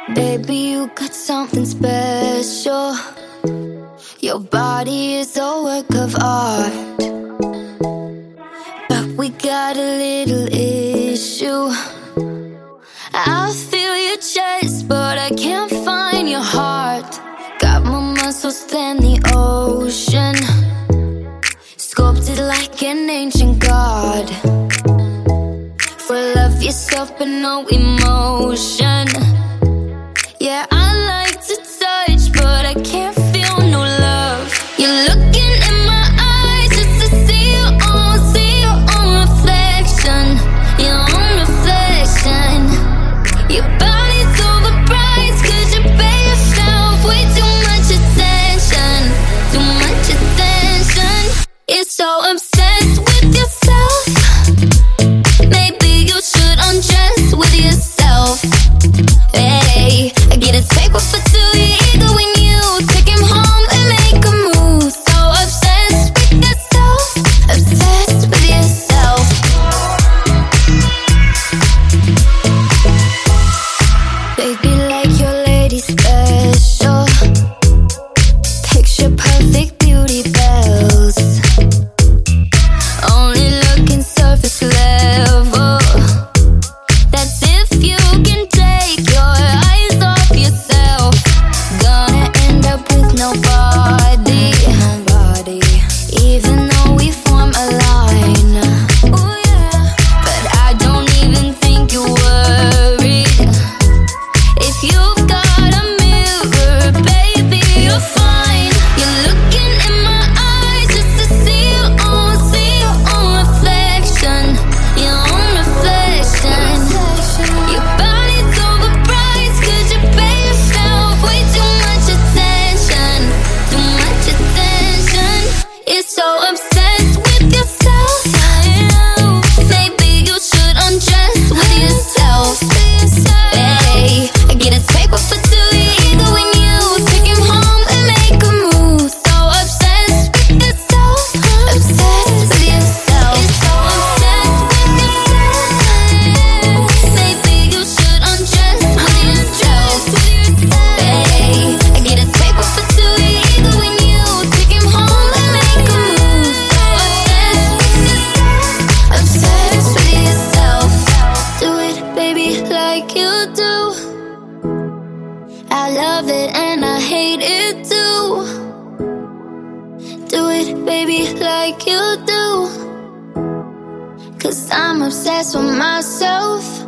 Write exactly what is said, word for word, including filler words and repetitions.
Baby, you got something special. Your body is a work of art, but we got a little issue. I feel your chest, but I can't find your heart. Got more muscles than the ocean, sculpted like an ancient god. Full of yourself but no emotion. Yeah, I like to touch, but I can't feel no love. You're looking in my eyes just to see your own, see your own reflection, your own reflection. Your body's overpriced, could you pay yourself way too much attention, too much attention. You're so obsessed with yourself. Maybe you should undress with yourself. Hey, I get a take one for two, you ego when you take him home and make a move. So obsessed with yourself, obsessed with yourself. Baby, like your lady special, picture perfect beauty bells, only looking surface level. That's if you can take your eyes off yourself. Gonna end up with nobody, nobody. Even though we form a line, ooh yeah. But I don't even think you're worried. If you've got a mirror, baby, you're fine. You're looking in my eyes just to see your own, see your own reflection, your own reflection. Your body's overpriced, could you pay yourself way too much attention, too much attention. You're so obsessed with yourself. Maybe you should undress with yourself. Hey, I get a take one for two, you ego when you take him home and make a move. So obsessed with yourself, obsessed with yourself. You're so obsessed with yourself. Maybe you should undress with yourself. Hey, I get a take one for two, you ego when you take him home and make a move. So obsessed with yourself, obsessed with yourself. Do it, baby, like you do. I love it and I hate it too. Do it, baby, like you do. 'Cause I'm obsessed with myself.